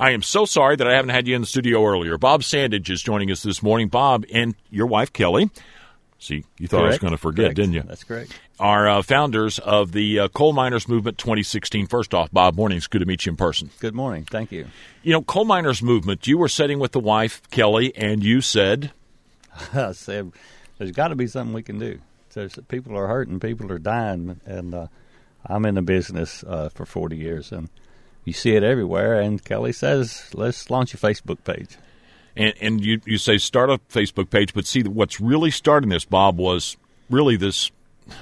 I am so sorry that I haven't had you in the studio earlier. Bob Sandage is joining us this morning. Bob and your wife, Kelly. See, you thought I was going to forget, didn't you? That's correct. Are founders of the Coal Miners Movement 2016. First off, Bob, morning. It's good to meet you in person. Good morning. Thank you. You know, Coal Miners Movement, you were sitting with the wife, Kelly, and you said? I said, there's got to be something we can do. People are hurting, people are dying, and I'm in the business for 40 years, and you see it everywhere, and Kelly says, let's launch a Facebook page. And you say start a Facebook page, but see, what's really starting this, Bob, was really this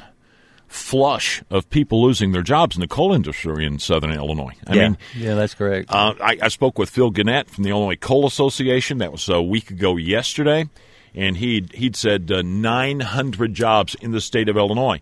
flush of people losing their jobs in the coal industry in southern Illinois. I mean, that's correct. I spoke with Phil Gannett from the Illinois Coal Association. That was a week ago yesterday, and he'd said 900 jobs in the state of Illinois.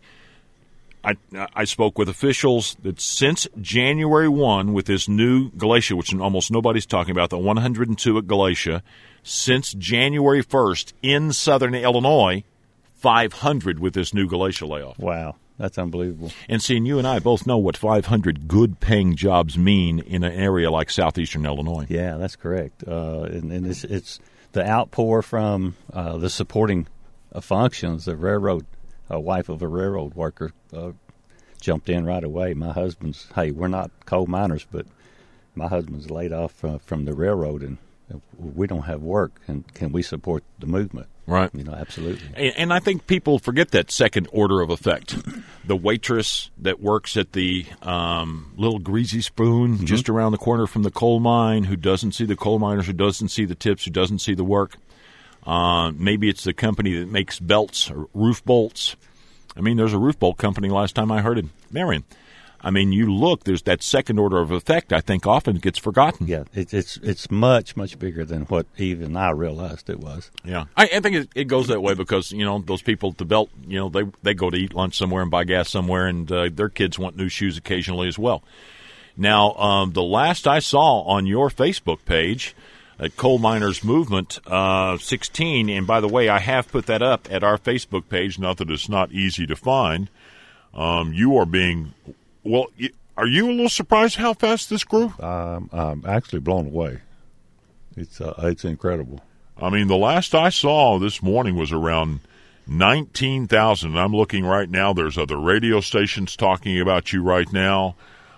I spoke with officials that since January 1 with this new Glacier, which almost nobody's talking about, the 102 at Glacier, since January 1st in southern Illinois, 500 with this new Glacier layoff. Wow, that's unbelievable. And seeing you and I both know what 500 good-paying jobs mean in an area like southeastern Illinois. Yeah, that's correct. And it's the outpour from the supporting functions. The railroad, a wife of a railroad worker, jumped in right away. My husband's, hey, we're not coal miners, but my husband's laid off from the railroad, and we don't have work, and can we support the movement? Right. You know, absolutely. And I think people forget that second order of effect. The waitress that works at the little greasy spoon just around the corner from the coal mine, who doesn't see the coal miners, who doesn't see the tips, who doesn't see the work. Maybe it's the company that makes belts or roof bolts. I mean, there's a roof bolt company last time I heard in Marion. I mean, you look, there's that second order of effect I think often gets forgotten. Yeah, it's much, much bigger than what even I realized it was. Yeah. I think it goes that way because, you know, those people at the belt, you know, they go to eat lunch somewhere and buy gas somewhere, and their kids want new shoes occasionally as well. Now, the last I saw on your Facebook page at Coal Miners Movement 16, and by the way, I have put that up at our Facebook page, not that it's not easy to find. You are being, well, are you a little surprised how fast this grew? I'm actually blown away. It's incredible. I mean, the last I saw this morning was around 19,000. I'm looking right now. There's other radio stations talking about you right now.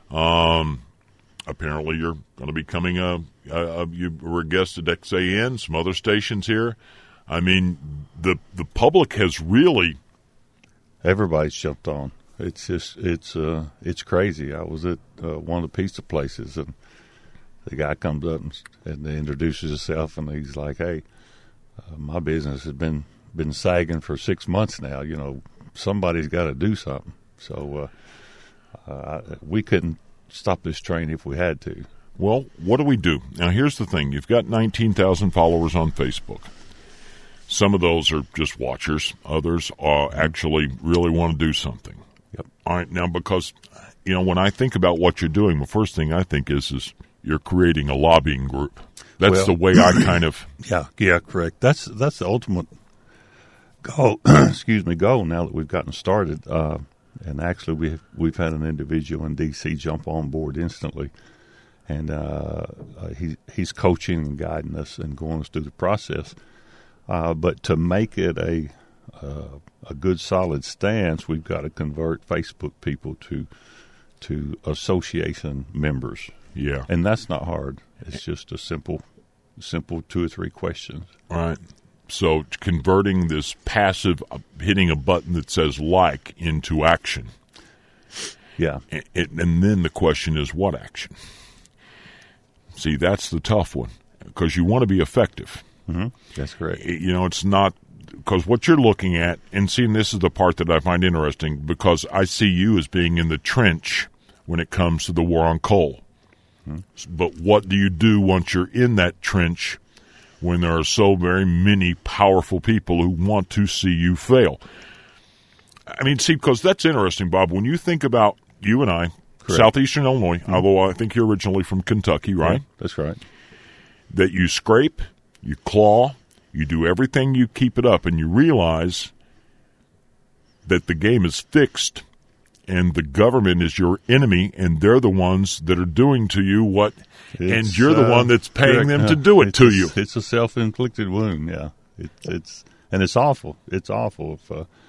Apparently, you're going to be coming you were a guest at XAN, some other stations here. I mean, the public has really. Everybody's jumped on. It's just it's crazy. I was at one of the pizza places, and the guy comes up and introduces himself, and he's like, "Hey, my business has been sagging for 6 months now. You know, somebody's got to do something." So we couldn't stop this train if we had to. Well, what do we do? Now, here's the thing. You've got 19,000 followers on Facebook. Some of those are just watchers. Others actually really want to do something. Yep. All right. Now, because, you know, when I think about what you're doing, the first thing I think is you're creating a lobbying group. That's the way I kind of. Yeah, correct. That's the ultimate goal. Goal now that we've gotten started. And actually, we've had an individual in D.C. jump on board instantly, and he's coaching and guiding us and going us through the process. But to make it a good solid stance, we've got to convert Facebook people to association members. Yeah, and that's not hard. It's just a simple 2 or 3 questions. All right. So converting this passive hitting a button that says like into action. Yeah. And then the question is, what action? See, that's the tough one because you want to be effective. Mm-hmm. That's correct. You know, it's not because what you're looking at, and seeing this is the part that I find interesting because I see you as being in the trench when it comes to the war on coal. Mm-hmm. But what do you do once you're in that trench when there are so very many powerful people who want to see you fail? I mean, see, because that's interesting, Bob. When you think about you and I, correct. Southeastern Illinois, although I think you're originally from Kentucky, right? Yeah, that's right. That you scrape, you claw, you do everything, you keep it up, and you realize that the game is fixed and the government is your enemy, and they're the ones that are doing to you what, and you're the one that's paying them to do it to you. It's a self-inflicted wound, yeah. It's awful. It's awful.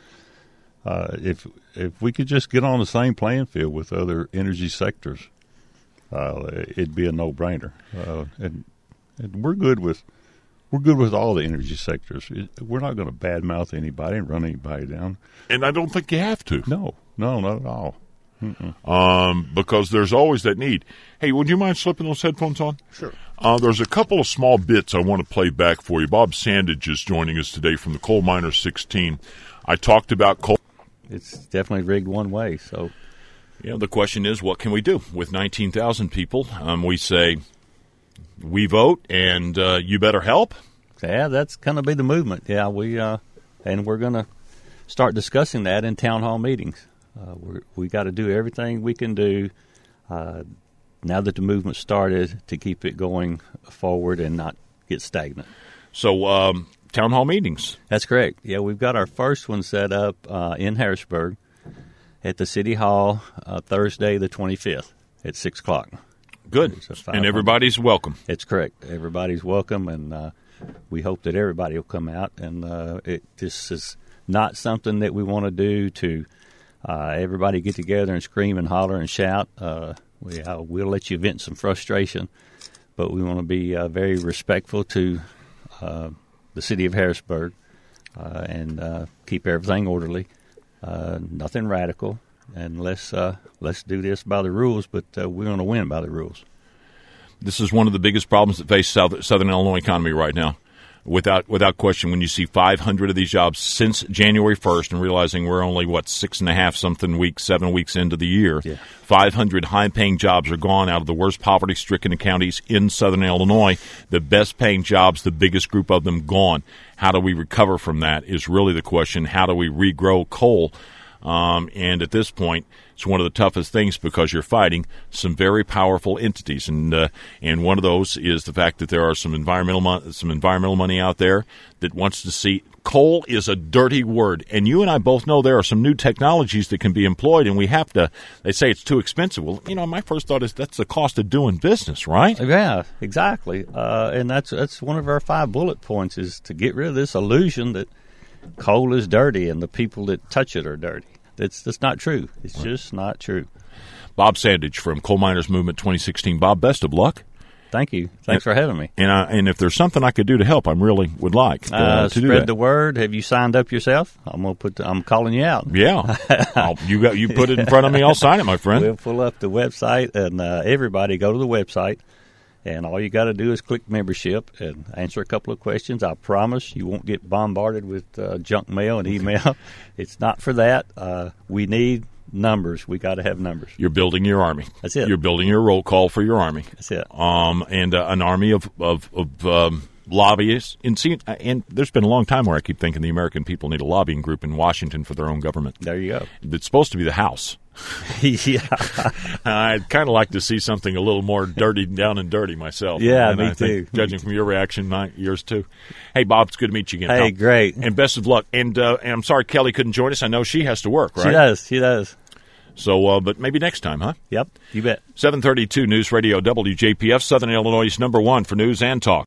If we could just get on the same playing field with other energy sectors, it'd be a no-brainer. And we're good with all the energy sectors. We're not going to badmouth anybody and run anybody down. And I don't think you have to. No, not at all. Because there's always that need. Hey, would you mind slipping those headphones on? Sure. There's a couple of small bits I want to play back for you. Bob Sandage is joining us today from the Coal Miner 16. I talked about coal. It's definitely rigged one way. So, the question is, what can we do with 19,000 people? We say, we vote, and you better help. Yeah, that's going to be the movement. Yeah, and we're going to start discussing that in town hall meetings. We got to do everything we can do now that the movement started to keep it going forward and not get stagnant. So, town hall meetings. That's correct. Yeah, we've got our first one set up in Harrisburg at the City Hall Thursday the 25th at 6 o'clock. Good. And everybody's welcome. It's correct. Everybody's welcome, and we hope that everybody will come out. And this is not something that we want to do to everybody get together and scream and holler and shout. We'll let you vent some frustration, but we want to be very respectful to the city of Harrisburg and keep everything orderly. Nothing radical, and let's do this by the rules, but we're going to win by the rules. This is one of the biggest problems that face Southern Illinois economy right now. Without question, when you see 500 of these jobs since January 1st and realizing we're only, 7 weeks into the year, 500 high-paying jobs are gone out of the worst poverty-stricken counties in Southern Illinois. The best-paying jobs, the biggest group of them, gone. How do we recover from that is really the question. How do we regrow coal? And at this point, it's one of the toughest things because you're fighting some very powerful entities, and one of those is the fact that there are some environmental money out there that wants to see coal is a dirty word, and you and I both know there are some new technologies that can be employed, and we have to. They say it's too expensive. Well, my first thought is that's the cost of doing business, right? Yeah, exactly. And that's one of our 5 bullet points is to get rid of this illusion that coal is dirty and the people that touch it are dirty. That's not true. It's just not true. Bob Sandage from Coal Miners Movement 2016. Bob, best of luck. Thank you. Thanks for having me. And if there's something I could do to help, I really would like to do that. Spread the word. Have you signed up yourself? I'm calling you out. Yeah. You put it in front of me. I'll sign it, my friend. We'll pull up the website, and everybody go to the website. And all you got to do is click membership and answer a couple of questions. I promise you won't get bombarded with junk mail and email. It's not for that. We need numbers. We got to have numbers. You're building your army. That's it. You're building your roll call for your army. That's it. And an army of lobbyists. And there's been a long time where I keep thinking the American people need a lobbying group in Washington for their own government. There you go. It's supposed to be the House. Yeah. I'd kind of like to see something a little more dirty, down and dirty myself. Yeah, and me I too. Think, judging from your reaction, yours too. Hey, Bob, it's good to meet you again. Hey, pal. Great. And best of luck. And I'm sorry Kelly couldn't join us. I know she has to work, right? She does. So, but maybe next time, huh? Yep, you bet. 732 News Radio WJPF, Southern Illinois' #1 for news and talk.